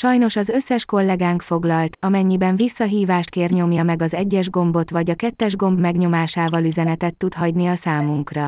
Sajnos az összes kollégánk foglalt, amennyiben visszahívást kér, nyomja meg az 1-es gombot vagy a 2-es gomb megnyomásával üzenetet tud hagyni a számunkra.